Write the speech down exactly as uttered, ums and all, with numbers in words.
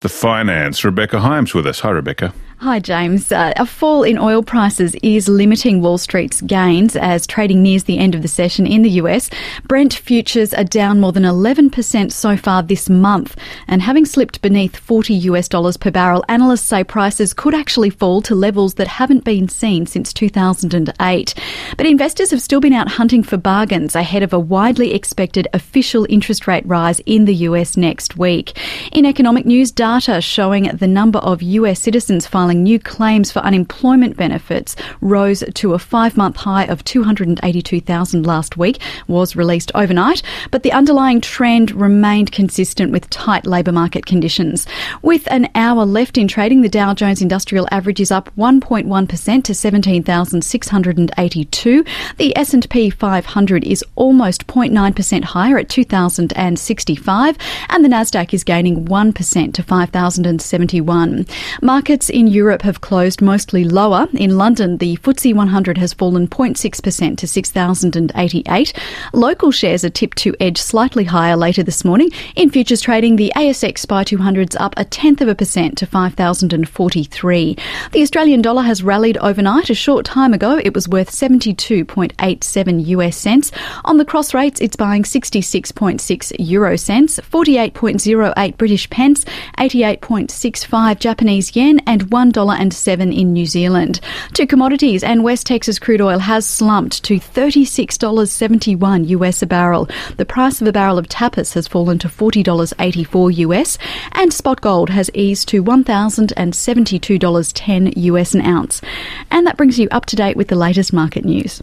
The Finance. Rebecca Hyams with us. Hi, Rebecca. Hi, James. Uh, a fall in oil prices is limiting Wall Street's gains as trading nears the end of the session in the U S. Brent futures are down more than eleven percent so far this month, and having slipped beneath forty US dollars per barrel, analysts say prices could actually fall to levels that haven't been seen since two thousand eight. But investors have still been out hunting for bargains ahead of a widely expected official interest rate rise in the U S next week. In economic news, data showing the number of U S citizens filing new claims for unemployment benefits rose to a five-month high of two hundred eighty-two thousand last week, was released overnight, but the underlying trend remained consistent with tight labour market conditions. With an hour left in trading, the Dow Jones Industrial Average is up one point one percent to seventeen thousand six hundred eighty-two. The S and P five hundred is almost zero point nine percent higher at two thousand sixty-five, and the Nasdaq is gaining one percent to five thousand seventy-one. Markets in Europe have closed mostly lower. In London, the F T S E one hundred has fallen zero point six percent to six thousand eighty-eight. Local shares are tipped to edge slightly higher later this morning. In futures trading, the A S X S P Y two hundred is up a tenth of a percent to five thousand forty-three. The Australian dollar has rallied overnight. A short time ago, it was worth seventy-two point eight seven U S cents. On the cross rates, it's buying sixty-six point six euro cents, forty-eight point zero eight British pence, eighty-eight point six five Japanese yen, and one dollar and seven in New Zealand. To commodities, and West Texas crude oil has slumped to thirty-six dollars seventy-one U S a barrel. The price of a barrel of tapas has fallen to forty dollars eighty-four U S, and spot gold has eased to one thousand seventy-two dollars ten U S an ounce. And that brings you up to date with the latest market news.